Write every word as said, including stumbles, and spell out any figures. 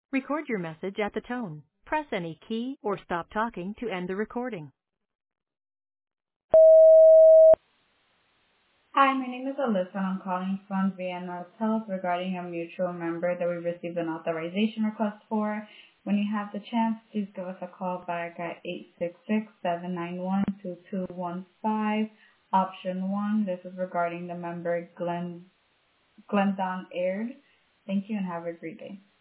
Record your message at the tone. Press any key or stop talking to end the recording. Hi, my name is Alyssa and I'm calling from Vienna Health regarding a mutual member that we received an authorization request for. When you have the chance, please give us a call back at eight six six, seven nine one, two two one five. Option one, this is regarding the member Glenn, Glendon Aird. Thank you and have a great day.